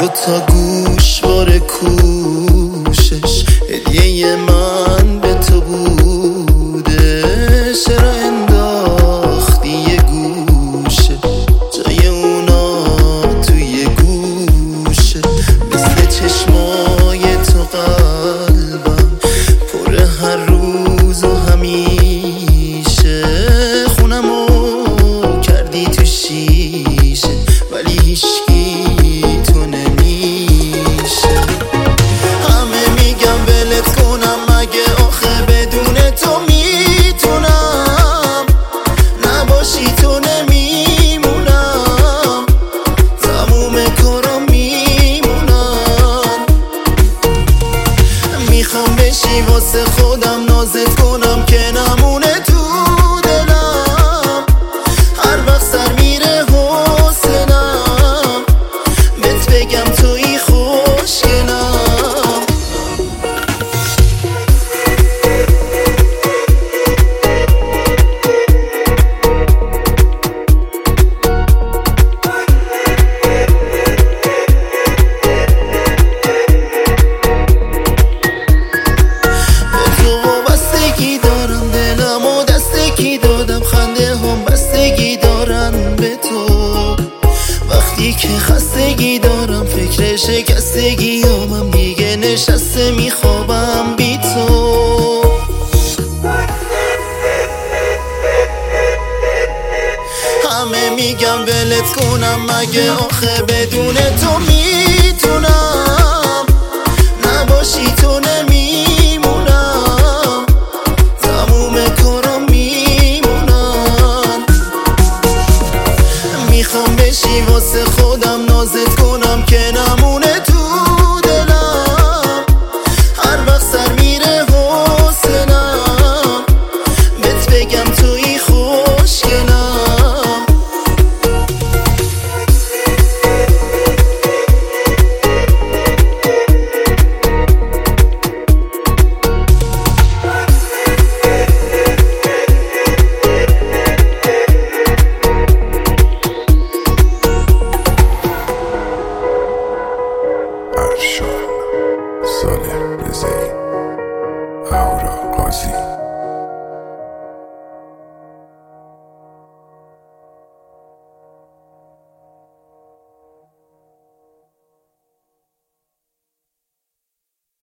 تا گوشوار کوشش هدیه من به تو بوده، چرا انداختی یه گوشه جای اونا توی گوشه؟ مثل چشمای تو قلبم پر هر روز و همیشه، خونمو کردی تو شیشه ولی هیچکی تو نمیشه. همه میگم ولت کنم مگه آخه بدون تو میتونم، نباشی تو نمیمونم، تموم کارام میمونن. میخوام بشی واسه خودم نازت کنم که نمونه تو دلم، هر وقت سر میره حوصلم بهت بگم توی خوشگلم. بستگی دارم دلم و دستگی دادم، خنده هم بستگی دارن به تو. وقتی که خستگی دارم فکر شکستگی همم دیگه نشسته میخوابم بی تو. همه میگم ولت کنم مگه آخه بدون تو میتونم، نباشی تو نمیمونم، تموم کارام میمونن. میخوام بشی واسه خودم نازت کنم که